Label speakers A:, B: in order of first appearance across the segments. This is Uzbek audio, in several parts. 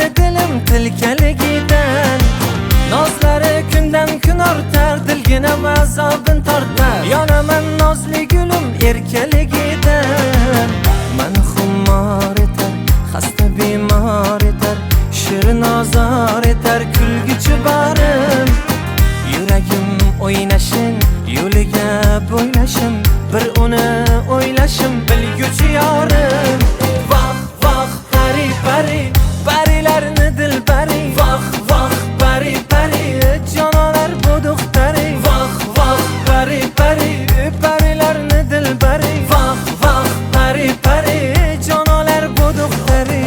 A: dilim tilkaligidan. Nozlari kundan kun ortar, dilginam azobin tortar. Yonaman nozli gulim erkaligidan. Mani xumor etar, xasta bemor etar, shirin ozor etar kulguchi borim. Yuragim o'ynashin, yo'liga bo'ylashim, bir uni o'ylashim bilguchi yorim. Voh voh pari pari, parilarni dilbari. Voh voh pari pari, jonolar bu duxtari. Voh voh pari pari, parilarni dilbari. Voh voh pari pari, jonolar bu duxtari.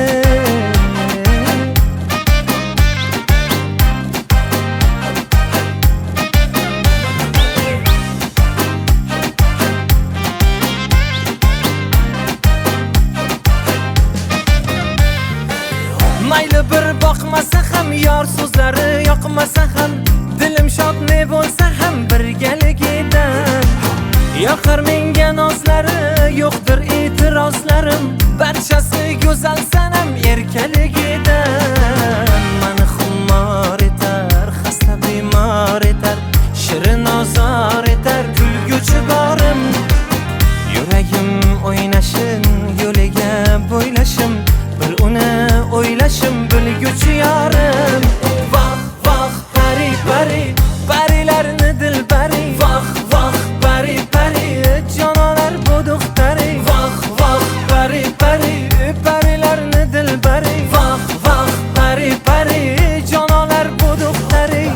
A: Mayli bir boqmasa ham, yor so'zlari yoqmasa ham, dilim shod ne bo'lsa ham birgaligidan. Yoqar menga nozlari, yo'qdir e'tirozlarim, barchasi go'zal sanam erkaligidan. Mani xumor etar, xasta bemor etar, shirin ozor etar kulguchi borim. Yuragim o'ynashin, yo'liga bo'ylashim, bir uni o'ylashim bilguchi yorim. Voh voh pari pari, parilarni dilbari. Voh voh pari pari, jonolar bu duxtari. Voh voh pari pari, parilarni dilbari. Voh voh pari pari, jonolar bu duxtari.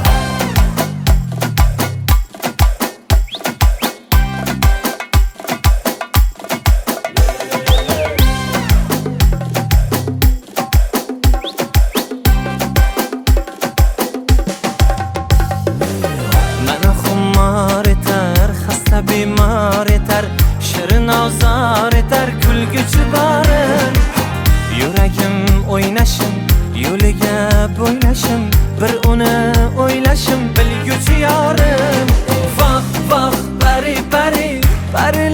A: Bemor etar, shirin ozor etar kulguchi borim. Yuragim o'ynashin, yo'liga bo'ylashim, bir uni o'ylashim bilguchi yorim. Voh voh pari pari, pari